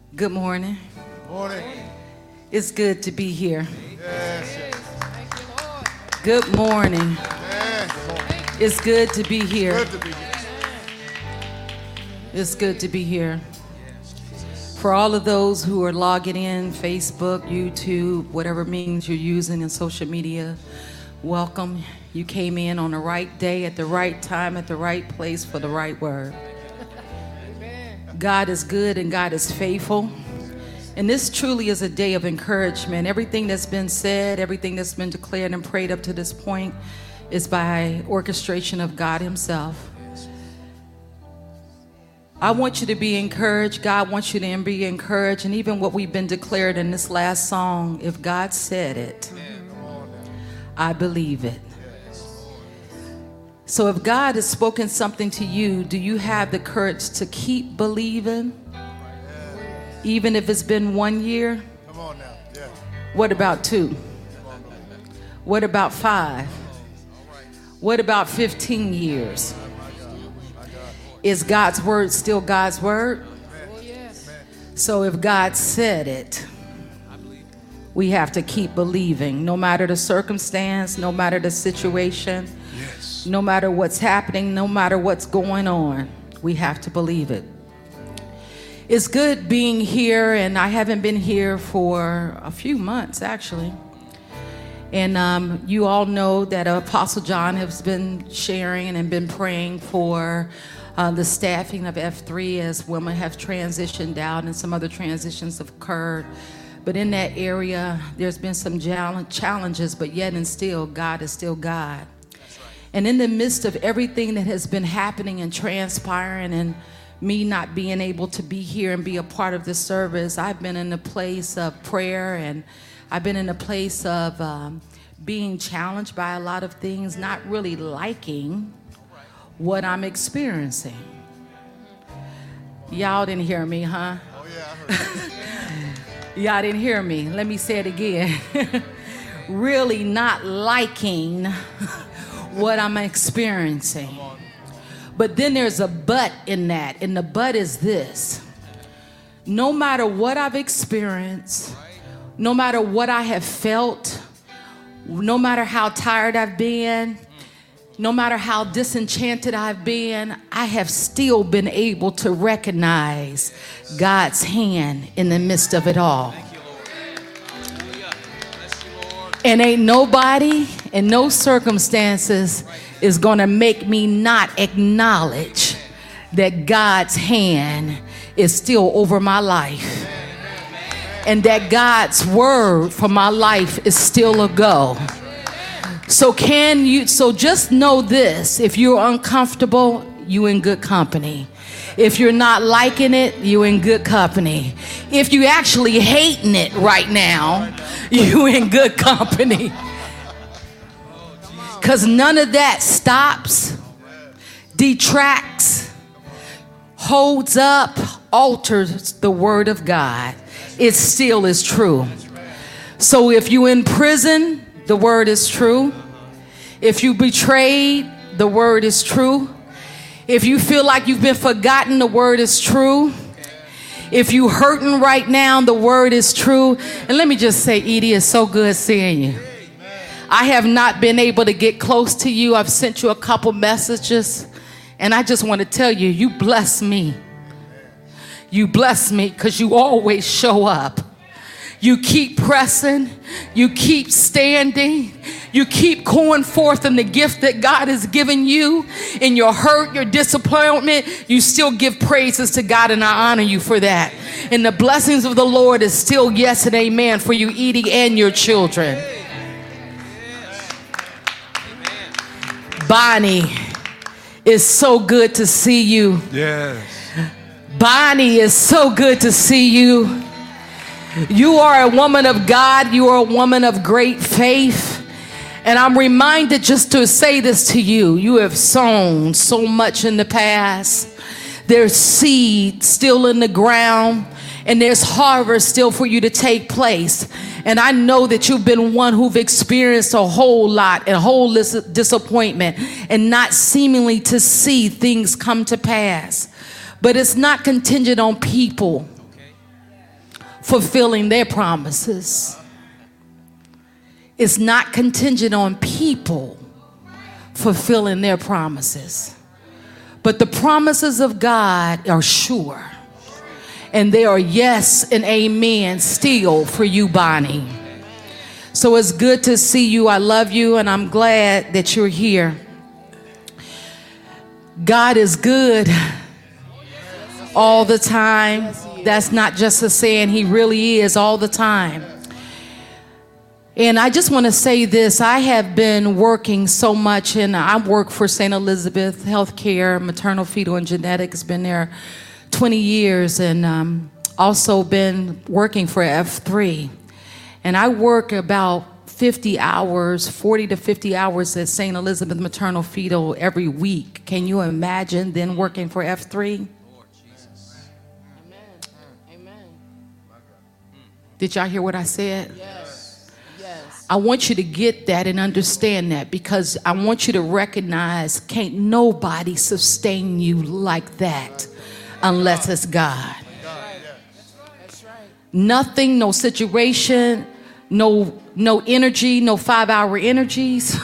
Good morning. Morning. It's good to be here. Yes. Good morning. Yes. It's good to be here. Good to be here. It's good to be here. For all of those who are logging in, Facebook, YouTube, whatever means you're using in social media, welcome. You came in on the right day, at the right time, at the right place for the right word. God is good and God is faithful. And this truly is a day of encouragement. Everything that's been said, everything that's been declared and prayed up to this point is by orchestration of God himself. I want you to be encouraged. God wants you to be encouraged. And even what we've been declared in this last song, if God said it, I believe it. So if God has spoken something to you, do you have the courage to keep believing? Even if it's been 1 year? Come on now. Yeah. What about 2? What about 5? What about 15 years? Is God's word still God's word? So if God said it, we have to keep believing, no matter the circumstance, no matter the situation, no matter what's happening, no matter what's going on, we have to believe it. It's good being here, and I haven't been here for a few months, actually. And you all know that Apostle John has been sharing and been praying for the staffing of F3 as women have transitioned out and some other transitions have occurred. But in that area, there's been some challenges, but yet and still, God is still God. And in the midst of everything that has been happening and transpiring and me not being able to be here and be a part of this service, I've been in a place of prayer, and I've been in a place of being challenged by a lot of things, not really liking what I'm experiencing. Y'all didn't hear me, huh? Oh, yeah, I heard you. Y'all didn't hear me. Let me say it again. Really not liking what I'm experiencing. But then there's a but in that, and the but is this. No matter what I've experienced, no matter what I have felt, no matter how tired I've been, no matter how disenchanted I've been, I have still been able to recognize God's hand in the midst of it all. And ain't nobody and no circumstances is going to make me not acknowledge that God's hand is still over my life. And that God's word for my life is still a go. So just know this: if you're uncomfortable, you in good company. If you're not liking it, you in good company. If you actually hating it right now, you in good company. Because none of that stops, detracts, holds up, alters the word of God. It still is true. So if you in prison, the word is true. If you betrayed, the word is true. If you feel like you've been forgotten, the word is true. If you hurting right now, the word is true. And let me just say, Edie, it's so good seeing you. I have not been able to get close to you. I've sent you a couple messages, and I just want to tell you, you bless me. You bless me because you always show up. You keep pressing. You keep standing. You keep going forth in the gift that God has given you. In your hurt, your disappointment, you still give praises to God, and I honor you for that. And the blessings of the Lord is still yes and amen for you, Edie, and your children. Bonnie, it's so good to see you. Yes. Bonnie, it's so good to see you. You are a woman of God. You are a woman of great faith. And I'm reminded just to say this to you. You have sown so much in the past. There's seed still in the ground, and there's harvest still for you to take place. And I know that you've been one who've experienced a whole lot and a whole disappointment and not seemingly to see things come to pass. But it's not contingent on people. fulfilling their promises. It's not contingent on people fulfilling their promises. But the promises of God are sure. And they are yes and amen still for you, Bonnie. So it's good to see you. I love you, and I'm glad that you're here. God is good all the time. That's not just a saying. He really is all the time. And I just want to say this. I have been working so much, and I work for St. Elizabeth Healthcare, maternal, fetal, and genetics. Been there 20 years, and also been working for F3. And I work about 50 hours, 40 to 50 hours at St. Elizabeth Maternal Fetal every week. Can you imagine then working for F3? Amen. Did y'all hear what I said? Yes. I want you to get that and understand that, because I want you to recognize can't nobody sustain you like that unless it's God. That's right. Nothing, no situation, no energy, no 5-hour energies,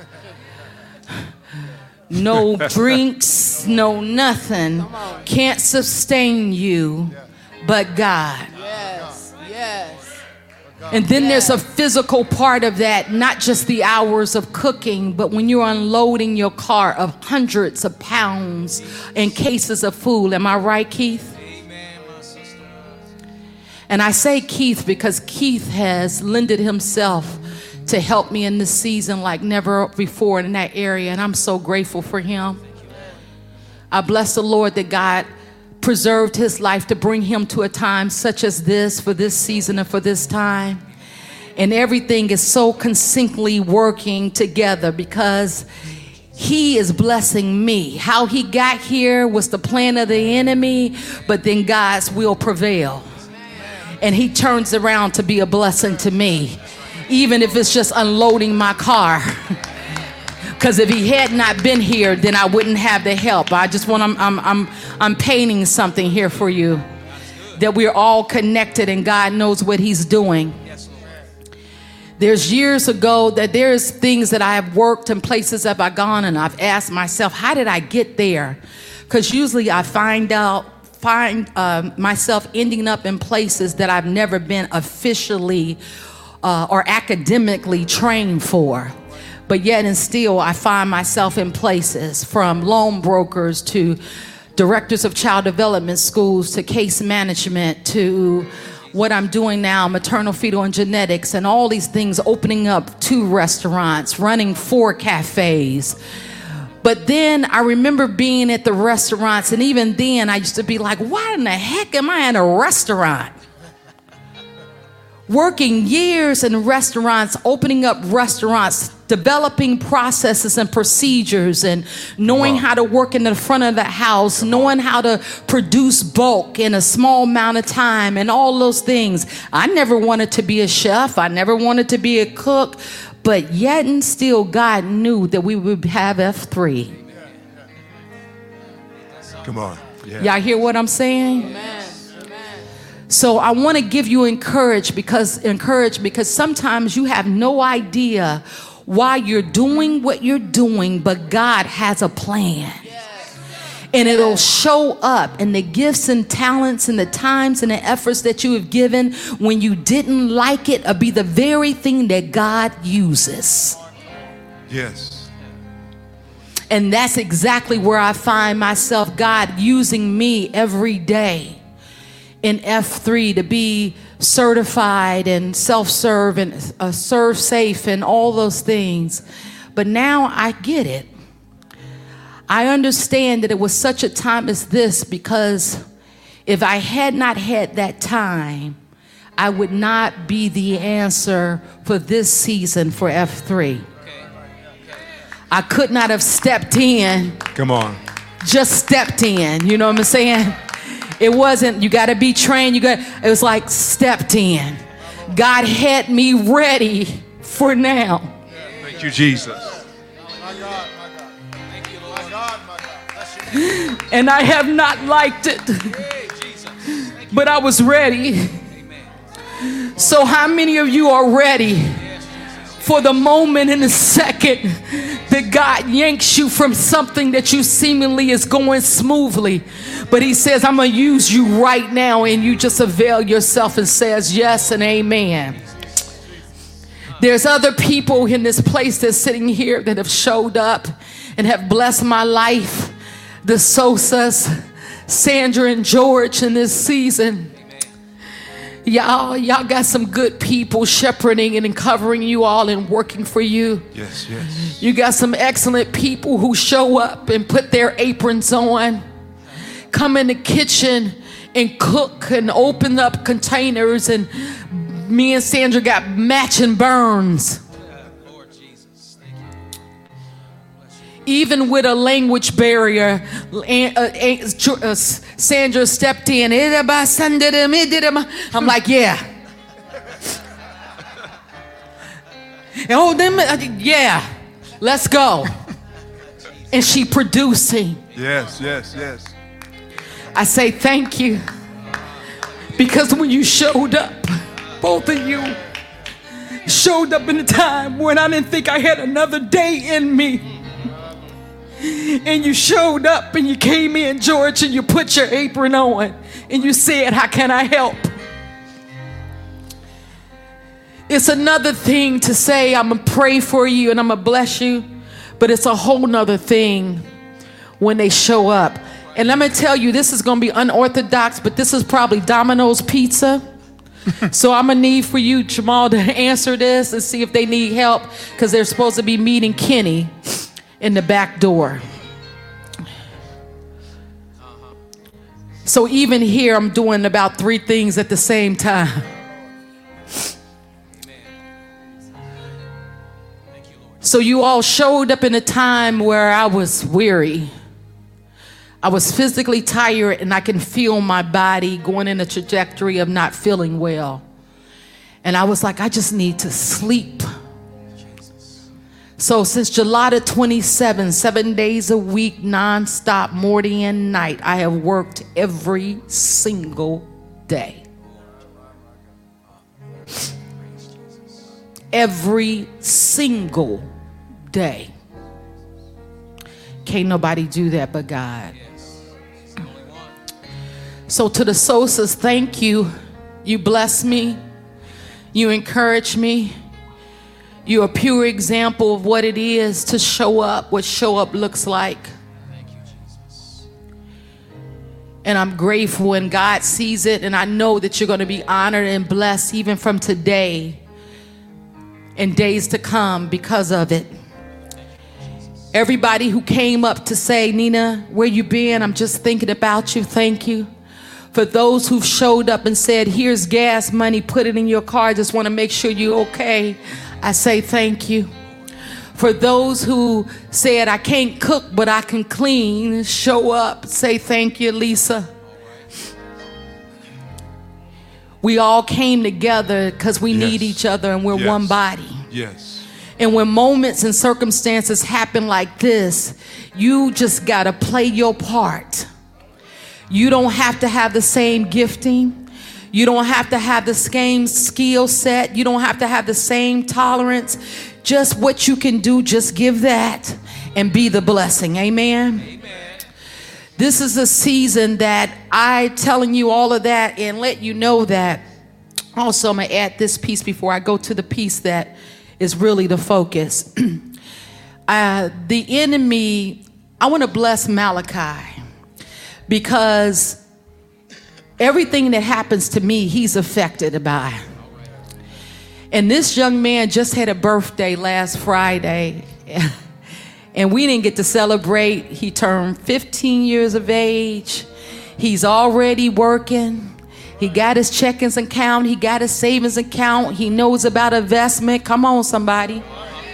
no drinks, no nothing can't sustain you but God. Yes, yes. And then there's a physical part of that, not just the hours of cooking, but when you're unloading your car of hundreds of pounds and cases of food. Am I right, Keith? Amen, my sister. And I say Keith because Keith has lended himself to help me in this season like never before in that area. And I'm so grateful for him. I bless the Lord that God preserved his life to bring him to a time such as this, for this season and for this time. And everything is so concisely working together because he is blessing me. How he got here was the plan of the enemy, but then God's will prevail. And he turns around to be a blessing to me, even if it's just unloading my car. Because if he had not been here, then I wouldn't have the help. I'm painting something here for you, that we're all connected and God knows what he's doing. There's years ago that there's things that I have worked and places have I gone, and I've asked myself, how did I get there? Because usually I find myself ending up in places that I've never been officially or academically trained for. But yet and still, I find myself in places from loan brokers to directors of child development schools to case management to what I'm doing now, maternal, fetal, and genetics, and all these things, opening up 2 restaurants, running 4 cafes. But then I remember being at the restaurants, and even then I used to be like, why in the heck am I in a restaurant? Working years in restaurants, opening up restaurants, developing processes and procedures, and knowing how to work in the front of the house, knowing how to produce bulk in a small amount of time, and all those things. I never wanted to be a chef. I never wanted to be a cook. But yet and still, God knew that we would have F3. Come on. Yeah. Y'all hear what I'm saying? Amen. So I want to give you encourage because sometimes you have no idea why you're doing what you're doing, but God has a plan. And it'll show up in the gifts and talents and the times and the efforts that you have given when you didn't like it, or be the very thing that God uses. Yes. And that's exactly where I find myself, God using me every day in F3 to be certified and self-serve and serve safe and all those things. But now I get it. I understand that it was such a time as this, because if I had not had that time, I would not be the answer for this season for F3. I could not have stepped in. Come on. Just stepped in. You know what I'm saying? It wasn't, you got to be trained. It was like stepped in. God had me ready for now. Thank you, Jesus. And I have not liked it, but I was ready. So how many of you are ready for the moment in a second that God yanks you from something that you seemingly is going smoothly, but he says, I'm going to use you right now, and you just avail yourself and says yes and amen. There's other people in this place that's sitting here that have showed up and have blessed my life. The Sosas, Sandra and George in this season. Y'all got some good people shepherding and covering you all and working for you. Yes, yes. You got some excellent people who show up and put their aprons on, come in the kitchen and cook and open up containers, and me and Sandra got matching burns. Even with a language barrier, Sandra stepped in. I'm like, yeah. Yeah, let's go. And she producing. Yes, yes, yes. I say thank you. Because when you showed up, both of you showed up in a time when I didn't think I had another day in me. And you showed up and you came in, George, and you put your apron on and you said, how can I help? It's another thing to say, I'm going to pray for you and I'm going to bless you. But it's a whole nother thing when they show up. And let me tell you, this is going to be unorthodox, but this is probably Domino's Pizza. So I'm going to need for you, Jamal, to answer this and see if they need help, because they're supposed to be meeting Kenny in the back door. So even here, I'm doing about 3 things at the same time. So you all showed up in a time where I was weary. I was physically tired, and I can feel my body going in a trajectory of not feeling well. And I was like, I just need to sleep. So since July the 27th, 7 days a week, nonstop, morning and night, I have worked every single day. Every single day. Can't nobody do that but God. So to the Sosas, thank you. You bless me. You encourage me. You're a pure example of what it is to show up, what show up looks like. Thank you, Jesus. And I'm grateful, and God sees it, and I know that you're going to be honored and blessed even from today and days to come because of it. Everybody who came up to say, Nina, where you been? I'm just thinking about you. Thank you. For those who've showed up and said, here's gas money, put it in your car, just want to make sure you're okay, I say thank you. For those who said, I can't cook, but I can clean, show up, say thank you, Lisa. We all came together because we need each other, and we're one body. Yes. And when moments and circumstances happen like this, you just got to play your part. You don't have to have the same gifting. You don't have to have the same skill set. You don't have to have the same tolerance. Just what you can do, just give that and be the blessing. Amen. Amen. This is a season that I telling you all of that and let you know that. Also, I'm going to add this piece before I go to the piece that is really the focus. The enemy, I want to bless Malachi, because everything that happens to me, he's affected by. And this young man just had a birthday last Friday, and we didn't get to celebrate. He turned 15 years of age. He's already working. He got his checkings account. He got his savings account. He knows about investment. Come on, somebody.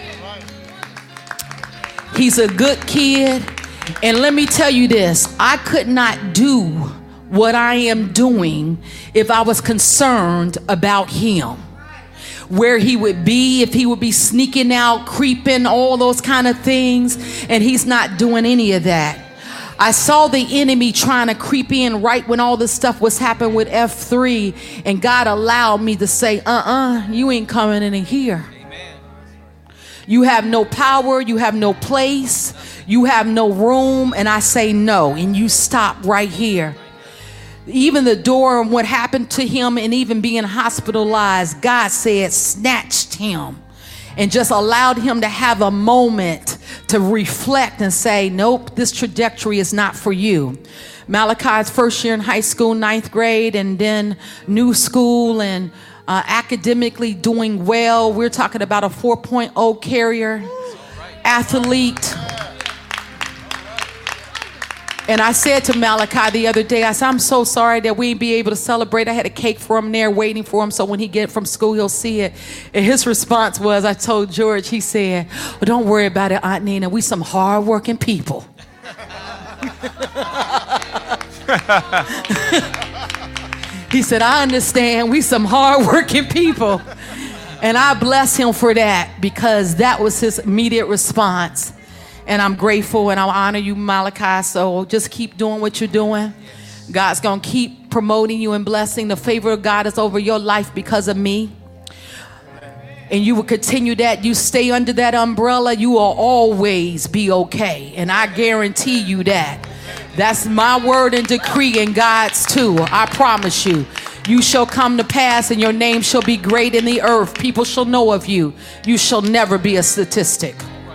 He's a good kid. And let me tell you this, I could not do what I am doing if I was concerned about him. Where he would be, if he would be sneaking out, creeping, all those kind of things, and he's not doing any of that. I saw the enemy trying to creep in right when all this stuff was happening with F3, and God allowed me to say, you ain't coming in here. You have no power, you have no place, you have no room, and I say no, and you stop right here. Even the door and what happened to him and even being hospitalized, God said snatched him and just allowed him to have a moment to reflect and say, nope, this trajectory is not for you. Malachi's first year in high school, 9th grade, and then new school and academically doing well. We're talking about a 4.0 carrier, athlete. And I said to Malachi the other day, I said, I'm so sorry that we ain't be able to celebrate. I had a cake for him there waiting for him so when he get from school, he'll see it. And his response was, I told George, he said, well, don't worry about it, Aunt Nina. We some hardworking people. He said, I understand. We some hardworking people. And I bless him for that because that was his immediate response. And I'm grateful and I honor you, Malachi. So just keep doing what you're doing. God's going to keep promoting you and blessing. The favor of God is over your life because of me. And you will continue that. You stay under that umbrella, you will always be okay. And I guarantee you that. That's my word and decree, and God's too. I promise you. You shall come to pass and your name shall be great in the earth. People shall know of you. You shall never be a statistic.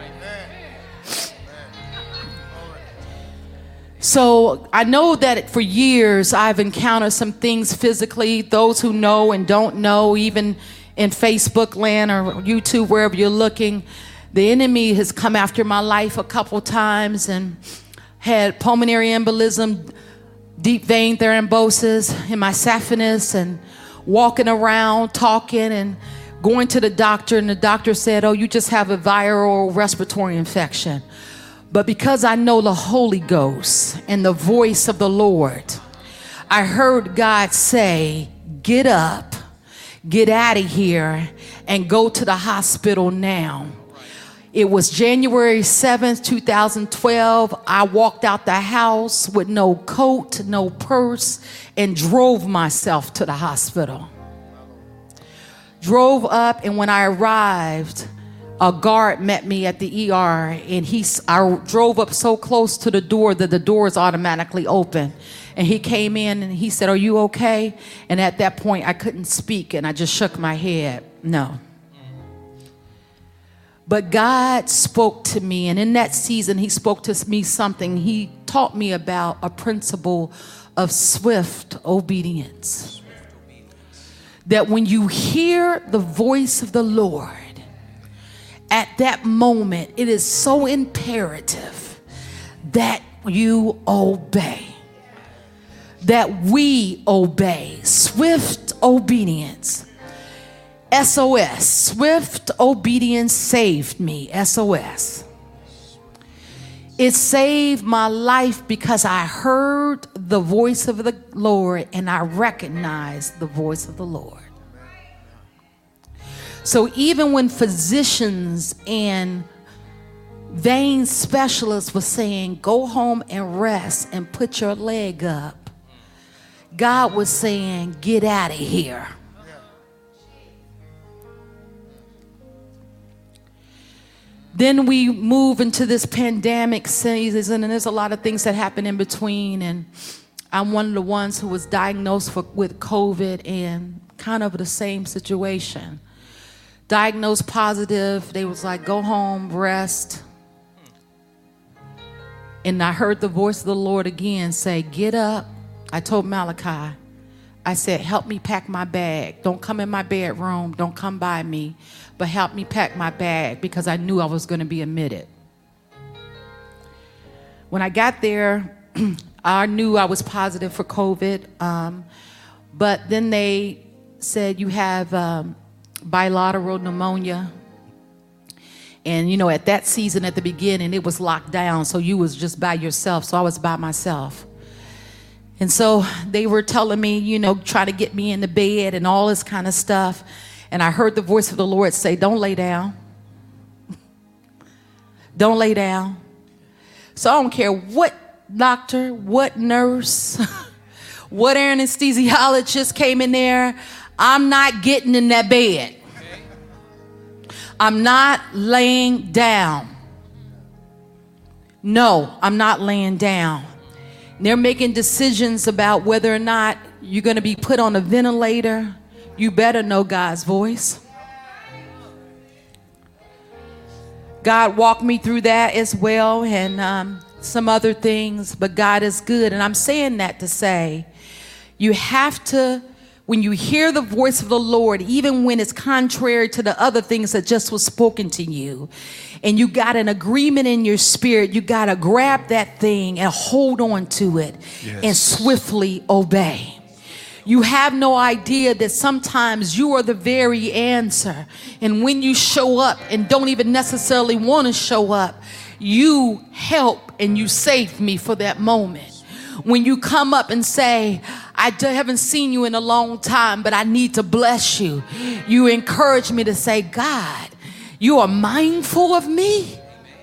So I know that for years I've encountered some things physically. Those who know and don't know, even in Facebook land or YouTube, wherever you're looking, the enemy has come after my life a couple times and had pulmonary embolism, deep vein thrombosis in my saphenous, and walking around talking and going to the doctor, and the doctor said, oh, you just have a viral respiratory infection. But because I know the Holy Ghost and the voice of the Lord, I heard God say, get up, get out of here, and go to the hospital now. It was January 7th, 2012. I walked out the house with no coat, no purse, and drove myself to the hospital. Drove up, and when I arrived, a guard met me at the ER, and I drove up so close to the door that the doors automatically open. And he came in and he said, are you okay? And at that point, I couldn't speak, and I just shook my head, no. But God spoke to me, and in that season, he spoke to me something. He taught me about a principle of swift obedience. That when you hear the voice of the Lord, at that moment, it is so imperative that you obey, that we obey. Swift obedience. SOS. Swift obedience saved me. SOS. It saved my life because I heard the voice of the Lord and I recognized the voice of the Lord. So even when physicians and vein specialists were saying, go home and rest and put your leg up, God was saying, get out of here. Then we move into this pandemic season, and there's a lot of things that happen in between. And I'm one of the ones who was diagnosed with COVID, and kind of the same situation. Diagnosed positive. They was like, go home, rest. And I heard the voice of the Lord again say, get up. I told Malachi, I said, help me pack my bag. Don't come in my bedroom. Don't come by me. But help me pack my bag, because I knew I was going to be admitted. When I got there, I knew I was positive for COVID. But then they said, you have bilateral pneumonia. And, you know, at that season, at the beginning, it was locked down. So you was just by yourself. So I was by myself. And so they were telling me, you know, trying to get me in the bed and all this kind of stuff. And I heard the voice of the Lord say, don't lay down. Don't lay down. So I don't care what doctor, what nurse, what anesthesiologist came in there. I'm not getting in that bed. I'm not laying down. No, I'm not laying down. They're making decisions about whether or not you're going to be put on a ventilator. You better know God's voice. God walked me through that as well, and some other things, but God is good. And I'm saying that to say, you have to, when you hear the voice of the Lord, even when it's contrary to the other things that just was spoken to you, and you got an agreement in your spirit, you got to grab that thing and hold on to it. Yes. And swiftly obey. You have no idea that sometimes you are the very answer. And when you show up and don't even necessarily want to show up, you help and you save me for that moment. When you come up and say, I haven't seen you in a long time, but I need to bless you. You encourage me to say, God, you are mindful of me.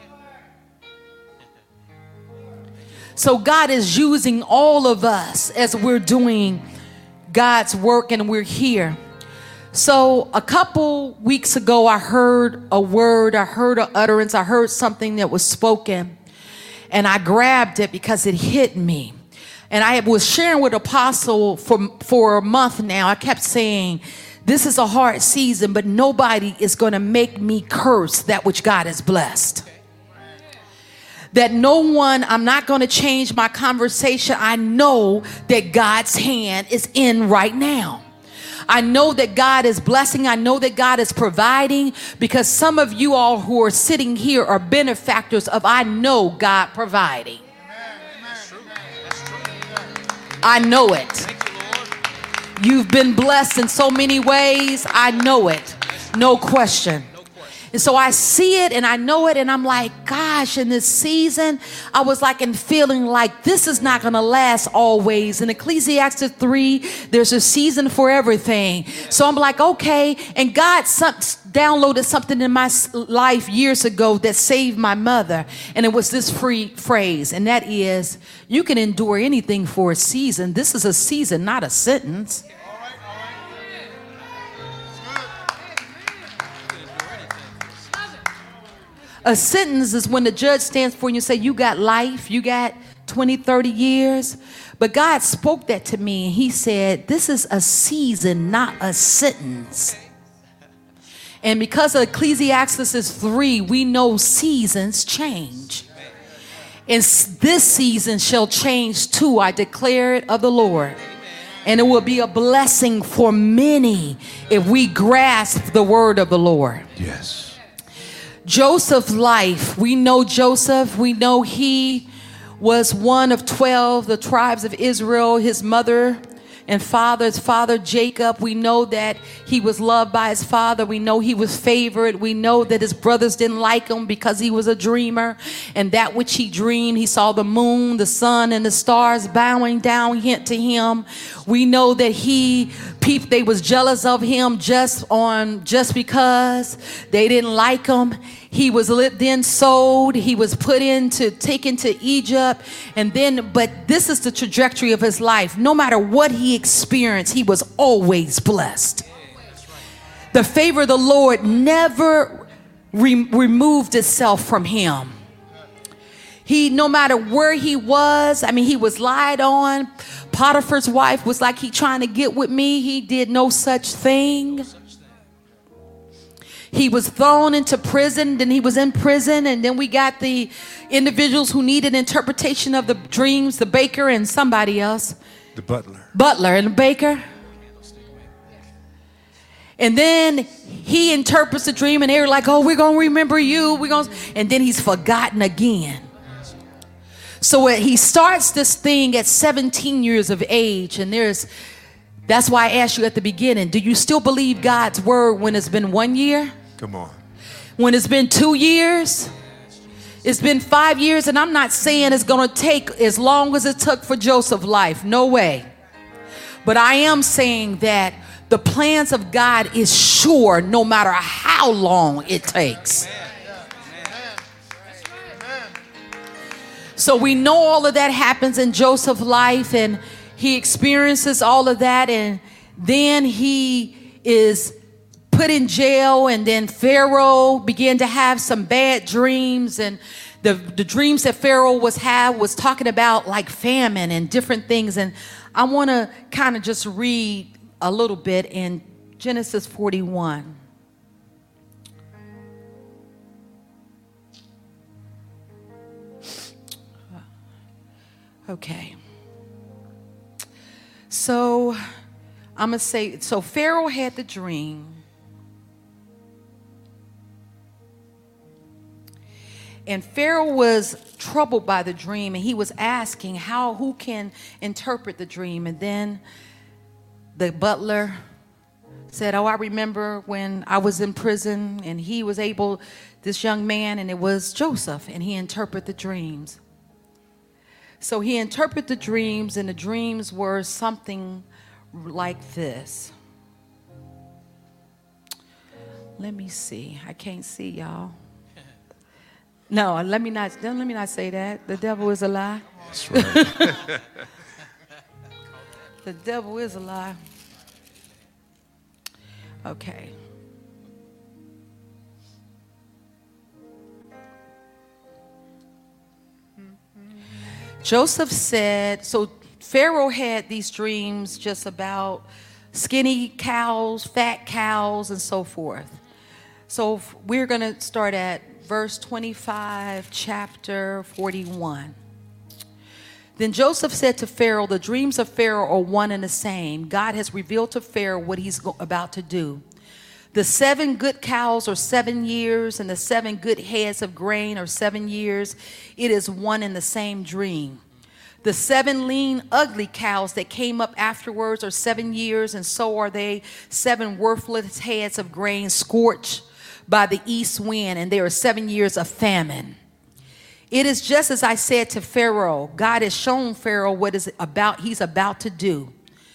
So God is using all of us as we're doing God's work and we're here. So a couple weeks ago, I heard a word, I heard an utterance, I heard something that was spoken, and I grabbed it because it hit me. And I was sharing with Apostle for a month now. I kept saying, this is a hard season, but nobody is going to make me curse that which God has blessed. That no one, I'm not going to change my conversation. I know that God's hand is in right now. I know that God is blessing. I know that God is providing, because some of you all who are sitting here are benefactors of, I know God providing. I know it. You've been blessed in so many ways. I know it. No question. And so I see it and I know it, and I'm like, gosh, in this season, I was like and feeling like this is not going to last always. In Ecclesiastes 3, there's a season for everything. So I'm like, okay. And God downloaded something in my life years ago that saved my mother. And it was this phrase, and that is, you can endure anything for a season. This is a season, not a sentence. A sentence is when the judge stands for you and say, you got life, you got 20, 30 years. But God spoke that to me, and he said, this is a season, not a sentence. And because of Ecclesiastes 3, we know seasons change. And this season shall change too. I declare it of the Lord. And it will be a blessing for many if we grasp the word of the Lord. Yes. Joseph's life, we know Joseph, we know he was one of 12, the tribes of Israel. His mother and father, his father Jacob, we know that he was loved by his father. We know he was favored. We know that his brothers didn't like him because he was a dreamer, and that which he dreamed, he saw the moon, the sun, and the stars bowing down to him. We know that they was jealous of him just because they didn't like him. He was then sold. He was taken to Egypt. But this is the trajectory of his life. No matter what he experienced, he was always blessed. The favor of the Lord never removed itself from him. No matter where he was, he was lied on. Potiphar's wife was like, he trying to get with me. He did no such thing. He was thrown into prison, then he was in prison, and then we got the individuals who needed interpretation of the dreams, the baker and somebody else. The butler. Butler and the baker. And then he interprets the dream, and they were like, oh, we're going to remember you. And then he's forgotten again. So he starts this thing at 17 years of age, and that's why I asked you at the beginning, do you still believe God's word when it's been 1 year? Come on. When it's been 2 years? It's been 5 years, and I'm not saying it's going to take as long as it took for Joseph's life. No way. But I am saying that the plans of God is sure no matter how long it takes. So we know all of that happens in Joseph's life, and he experiences all of that, and then he is put in jail, and then Pharaoh began to have some bad dreams, and the dreams that Pharaoh was talking about like famine and different things. And I want to kind of just read a little bit in Genesis 41. Okay. So I'm going to say, so Pharaoh had the dream. And Pharaoh was troubled by the dream, and he was asking who can interpret the dream. And then the butler said, I remember when I was in prison, and he was able, this young man, and it was Joseph, and he interpreted the dreams. So he interpreted the dreams, and the dreams were something like this. Let me see. I can't see, y'all. No, let me not say that. The devil is a lie. That's right. The devil is a lie. Okay. Joseph said, so Pharaoh had these dreams just about skinny cows, fat cows, and so forth. So we're going to start at verse 25, chapter 41. Then Joseph said to Pharaoh, the dreams of Pharaoh are one and the same. God has revealed to Pharaoh what he's about to do. The 7 good cows are 7 years, and the 7 good heads of grain are 7 years. It is one and the same dream. The 7 lean, ugly cows that came up afterwards are 7 years, and so are they 7 worthless heads of grain scorched by the east wind, and there are 7 years of famine. It is just as I said to Pharaoh. God has shown Pharaoh what he's about to do.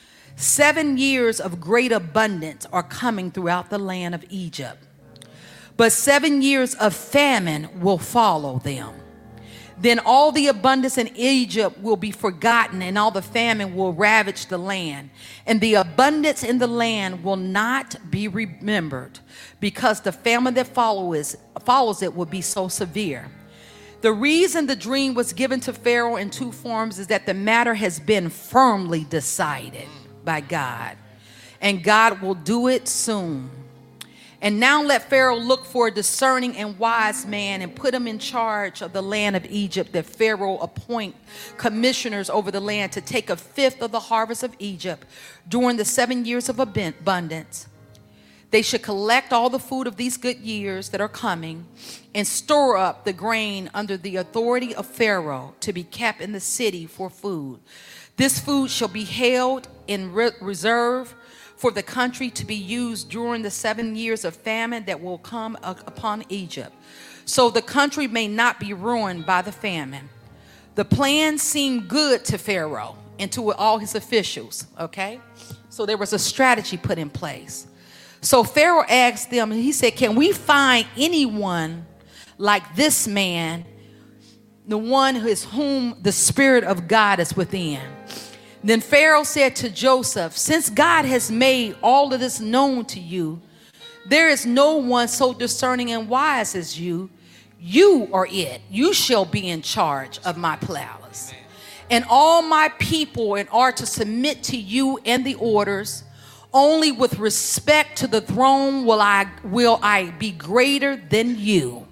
7 years of great abundance are coming throughout the land of Egypt, but 7 years of famine will follow them. Then all the abundance in Egypt will be forgotten, and all the famine will ravage the land. And the abundance in the land will not be remembered, because the famine that follows it will be so severe. The reason the dream was given to Pharaoh in 2 forms is that the matter has been firmly decided by God, and God will do it soon. And now let Pharaoh look for a discerning and wise man and put him in charge of the land of Egypt, that Pharaoh appoint commissioners over the land to take 1/5 of the harvest of Egypt during the 7 years of abundance. They should collect all the food of these good years that are coming and store up the grain under the authority of Pharaoh to be kept in the city for food. This food shall be held in reserve for the country to be used during the 7 years of famine that will come upon Egypt, so the country may not be ruined by the famine. The plan seemed good to Pharaoh and to all his officials, okay? So there was a strategy put in place. So Pharaoh asked them, and he said, can we find anyone like this man, the one whom the Spirit of God is within? Then Pharaoh said to Joseph, since God has made all of this known to you, there is no one so discerning and wise as you. You are it. You shall be in charge of my palace. And all my people are to submit to you and the orders. Only with respect to the throne will I be greater than you.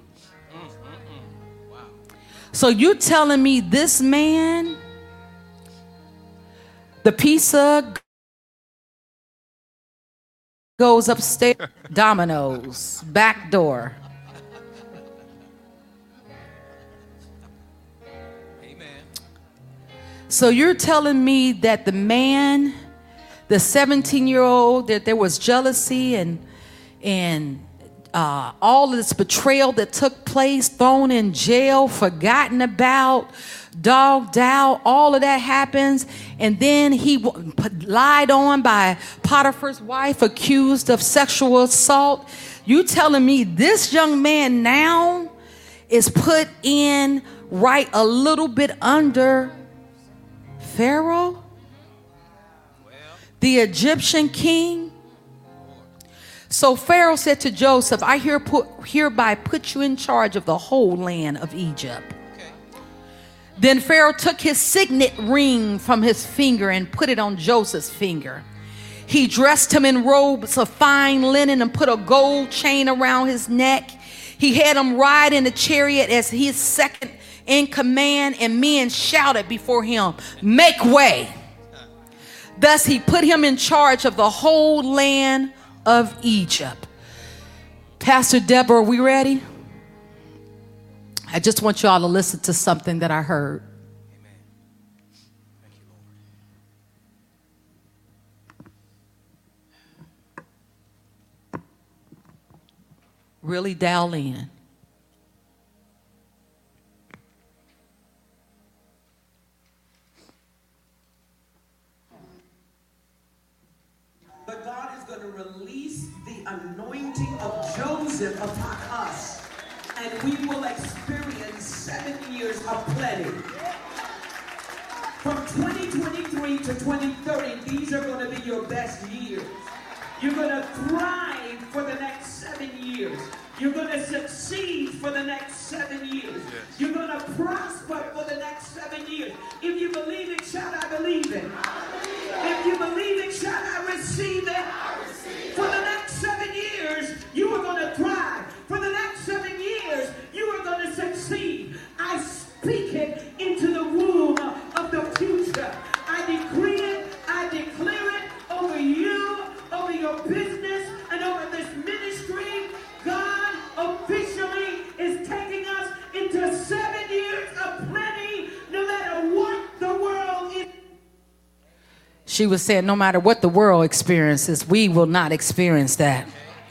So you're telling me this man, the pizza goes upstairs, Domino's, back door. Amen. So you're telling me that the man, the 17-year-old, that there was jealousy and all of this betrayal that took place, thrown in jail, forgotten about, dogged out, all of that happens, and then he lied on by Potiphar's wife, accused of sexual assault. You telling me this young man now is put in right a little bit under Pharaoh, the Egyptian king. So Pharaoh said to Joseph, I hereby put you in charge of the whole land of Egypt. Then Pharaoh took his signet ring from his finger and put it on Joseph's finger. He dressed him in robes of fine linen and put a gold chain around his neck. He had him ride in a chariot as his second in command, and men shouted before him, make way. Thus he put him in charge of the whole land of Egypt. Pastor Deborah, are we ready? I just want y'all to listen to something that I heard. Amen. Thank you, Lord. Really dial in. But God is going to release the anointing of Joseph upon us, and we will experience 7 years of plenty. From 2023 to 2030, these are going to be your best years. You're going to thrive for the next 7 years. You're going to succeed for the next 7 years. Yes. You're going to prosper for the next 7 years. If you believe it, shout, I believe it. If you believe it, shout, I receive it. For the next 7 years, you are going to thrive. For the next 7 years, you are going to succeed. I speak it into the womb of the future. I decree it, I declare it over you, over your business, and over this ministry. God officially is taking us into 7 years of plenty, no matter what the world is. She was saying no matter what the world experiences, we will not experience that.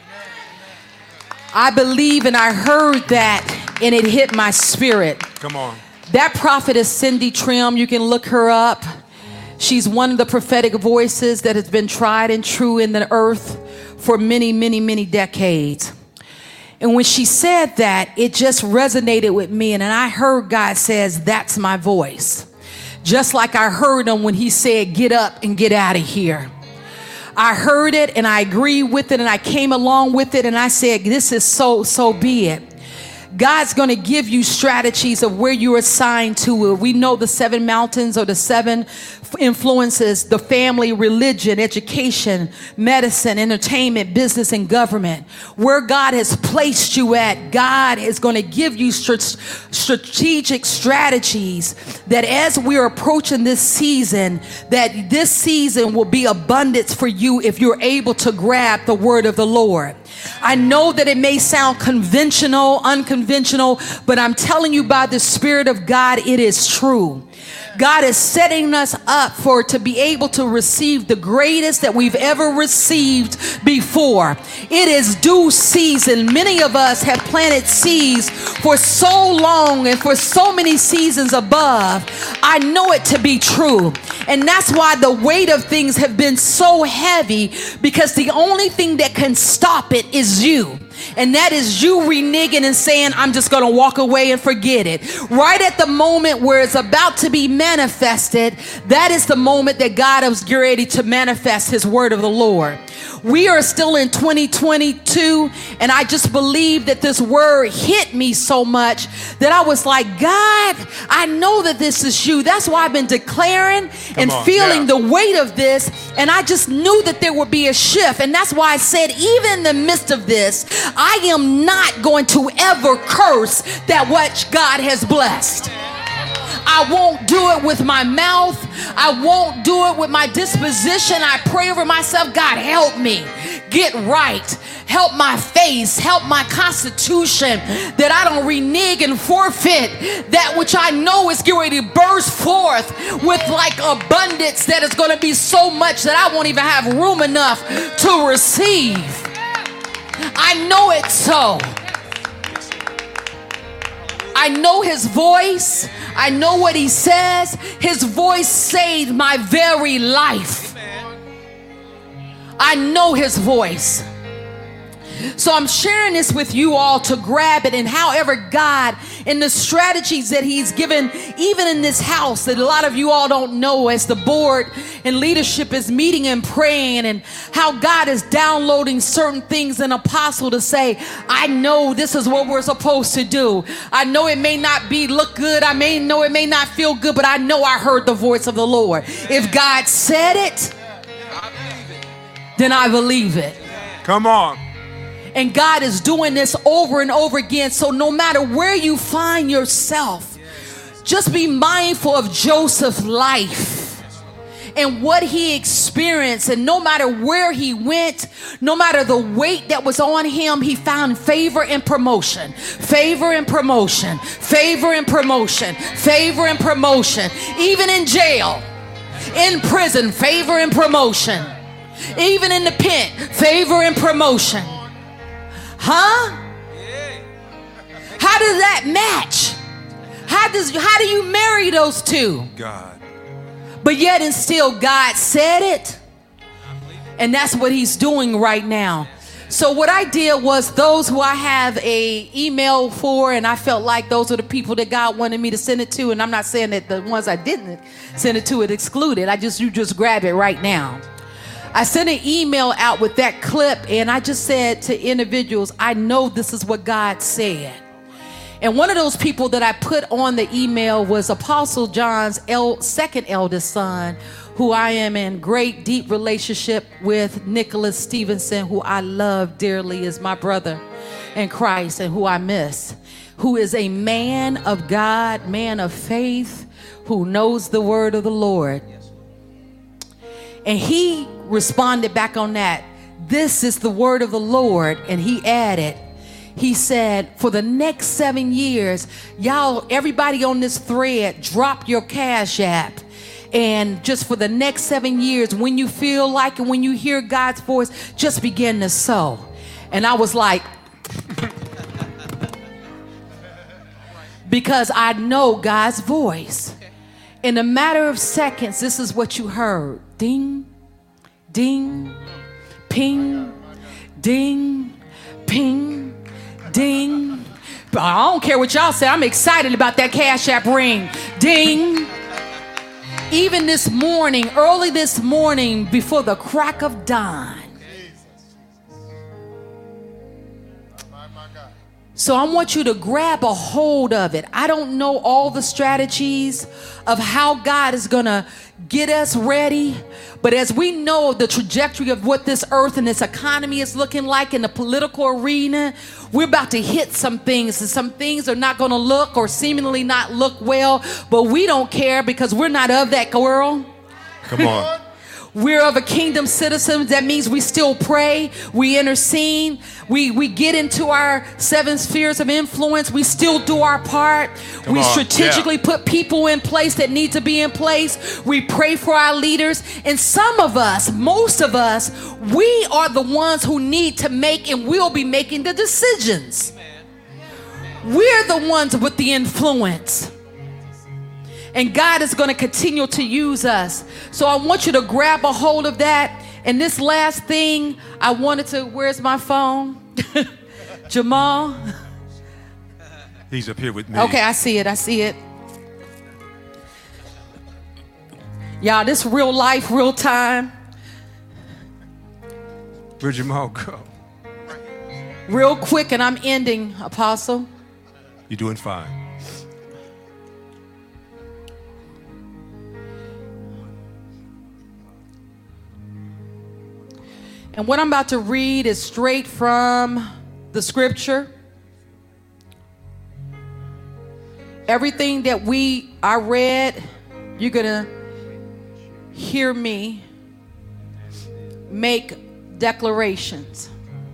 I believe and I heard that and it hit my spirit. Come on. That prophet is Cindy Trim. You can look her up. She's one of the prophetic voices that has been tried and true in the earth for many, many, many decades. And when she said that, it just resonated with me. And I heard God says, that's my voice. Just like I heard him when he said, get up and get out of here. I heard it and I agree with it and I came along with it and I said, this is so be it. God's going to give you strategies of where you're assigned to. We know the 7 mountains or the 7 influences: the family, religion, education, medicine, entertainment, business, and government. Where God has placed you at, God is going to give you strategic strategies that as we're approaching this season, that this season will be abundance for you if you're able to grab the word of the Lord. I know that it may sound unconventional, but I'm telling you by the Spirit of God, it is true. God is setting us up to be able to receive the greatest that we've ever received before. It is due season. Many of us have planted seeds for so long and for so many seasons above. I know it to be true. And that's why the weight of things have been so heavy, because the only thing that can stop it is you. And that is you reneging and saying, I'm just going to walk away and forget it. Right at the moment where it's about to be manifested, that is the moment that God is ready to manifest his word of the Lord. We are still in 2022, and I just believe that this word hit me so much that I was like, God, I know that this is you. That's why I've been declaring and feeling the weight of this, and I just knew that there would be a shift. And that's why I said, even in the midst of this, I am not going to ever curse that what God has blessed. I won't do it with my mouth. I won't do it with my disposition. I pray over myself, God, help me get right. Help my face, help my constitution, that I don't renege and forfeit that which I know is getting ready to burst forth with like abundance that is going to be so much that I won't even have room enough to receive. I know it so. I know his voice. I know what he says. His voice saved my very life. I know his voice. So I'm sharing this with you all to grab it, and however God and the strategies that he's given, even in this house, that a lot of you all don't know, as the board and leadership is meeting and praying, and how God is downloading certain things in Apostle to say, I know this is what we're supposed to do. I know it may not look good. I may know it may not feel good, but I know I heard the voice of the Lord. If God said it, then I believe it. Come on. And God is doing this over and over again. So no matter where you find yourself, just be mindful of Joseph's life and what he experienced. And no matter where he went, no matter the weight that was on him, he found favor and promotion. Favor and promotion. Favor and promotion. Favor and promotion. Even in jail, in prison, favor and promotion. Even in the pen, favor and promotion. Huh? How does that match? How do you marry those two? God. But yet and still God said it. And that's what he's doing right now. So what I did was, those who I have a email for, and I felt like those are the people that God wanted me to send it to. And I'm not saying that the ones I didn't send it to it excluded. You just grab it right now. I sent an email out with that clip, and I just said to individuals, I know this is what God said. And one of those people that I put on the email was Apostle John's second eldest son, who I am in great, deep relationship with, Nicholas Stevenson, who I love dearly, is my brother in Christ and who I miss, who is a man of God, man of faith, who knows the word of the Lord. And he responded back on that. This is the word of the Lord. And he added, he said, for the next 7 years, y'all, everybody on this thread, drop your Cash App. And just for the next 7 years, when you feel like and when you hear God's voice, just begin to sow. And I was like, because I know God's voice. In a matter of seconds, this is what you heard. Ding, ding, ping, ding, ping, ding. I don't care what y'all say. I'm excited about that Cash App ring. Ding. Even this morning, early this morning, before the crack of dawn. So I want you to grab a hold of it. I don't know all the strategies of how God is going to get us ready. But as we know the trajectory of what this earth and this economy is looking like in the political arena, we're about to hit some things. And some things are not going to look or seemingly not look well. But we don't care because we're not of that world. Come on. We're of a kingdom citizen. That means we still pray, we intercede, we get into our 7 spheres of influence. We still do our part. We strategically put people in place that need to be in place. We pray for our leaders. And some of us, most of us, we are the ones who need to make and will be making the decisions. We're the ones with the influence. And God is going to continue to use us. So I want you to grab a hold of that. And this last thing, I wanted to, where's my phone? Jamal? He's up here with me. Okay, I see it. I see it. Y'all, this real life, real time. Where'd Jamal go? Real quick, and I'm ending, Apostle. You're doing fine. And what I'm about to read is straight from the scripture. Everything that I read, you're going to hear me make declarations.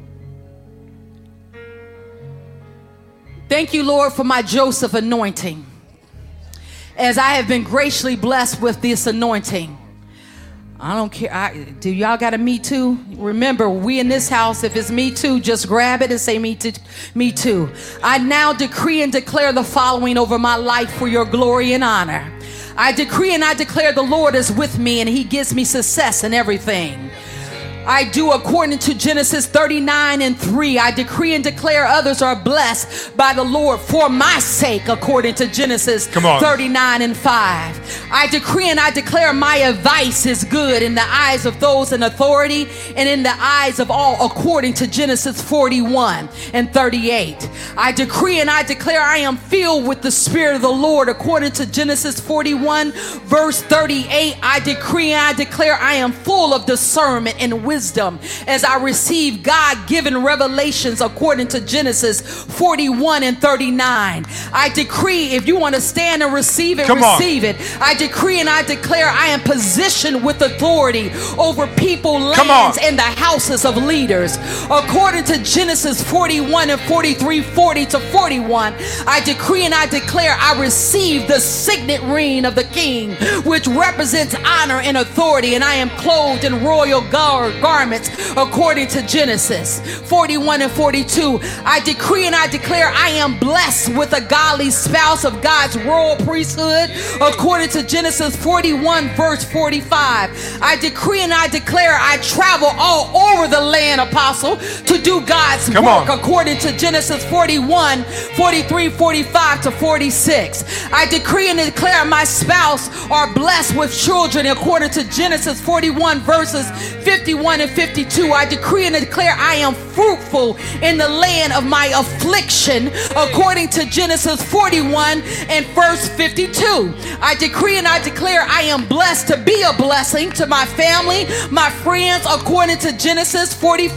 Thank you, Lord, for my Joseph anointing. As I have been graciously blessed with this anointing. I don't care. Do y'all got a me too? Remember, we in this house, if it's me too, just grab it and say me too. I now decree and declare the following over my life for your glory and honor. I decree and I declare the Lord is with me and he gives me success in everything. I do according to Genesis 39:3. I decree and declare others are blessed by the Lord for my sake, according to Genesis 39:5. I decree and I declare my advice is good in the eyes of those in authority and in the eyes of all, according to Genesis 41:38. I decree and I declare I am filled with the Spirit of the Lord, according to Genesis 41:38. I decree and I declare I am full of discernment and wisdom as I receive God-given revelations, according to Genesis 41:39. I decree, if you want to stand and receive it, receive it. I decree and I declare I am positioned with authority over people, lands, and the houses of leaders. According to Genesis 41:43-40-41, I decree and I declare I receive the signet ring of the King, which represents honor and authority, and I am clothed in royal garments, according to Genesis 41:42. I decree and I declare I am blessed with a godly spouse of God's royal priesthood, according to Genesis 41:45. I decree and I declare I travel all over the land, Apostle, to do God's work, according to Genesis 41:43-45-46. I decree and declare my spouse are blessed with children, according to Genesis 41:51-52. I decree and declare I am fruitful in the land of my affliction, according to Genesis 41:52. I decree and I declare I am blessed to be a blessing to my family, my friends, according to Genesis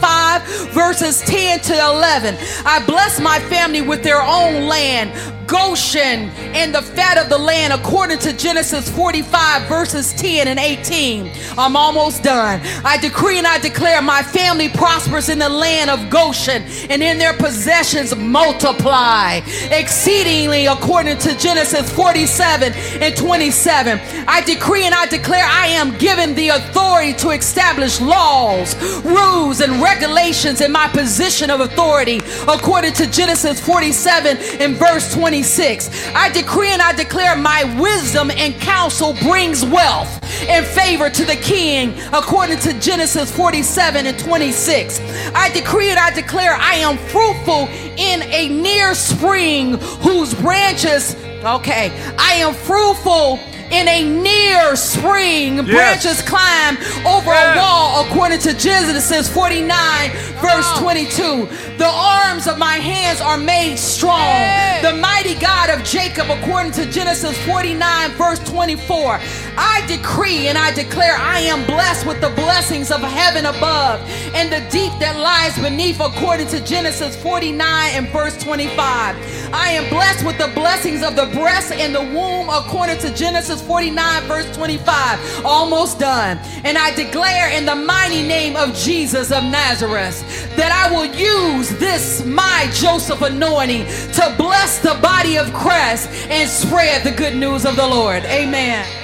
45:10-11. I bless my family with their own land, Goshen, and the fat of the land, according to Genesis 45:10-18. I'm almost done. I decree and I declare my family prospers in the land of Goshen, and in their possessions multiply exceedingly, according to Genesis 47:27. I decree and I declare I am given the authority to establish laws, rules, and regulations in my position of authority, according to Genesis 47:26. I decree and I declare my wisdom and counsel brings wealth and favor to the king, according to Genesis 47:26. I decree and I declare I am fruitful in a near spring whose branches, I am fruitful in a near spring, branches climb over a wall, according to Genesis 49:22. The arms of my hands are made strong. The mighty God of Jacob, according to Genesis 49:24. I decree and I declare I am blessed with the blessings of heaven above and the deep that lies beneath, according to Genesis 49:25. I am blessed with the blessings of the breast and the womb, according to Genesis 49:25. Almost done. And I declare in the mighty name of Jesus of Nazareth that I will use this, my Joseph anointing, to bless the body of Christ and spread the good news of the Lord. Amen.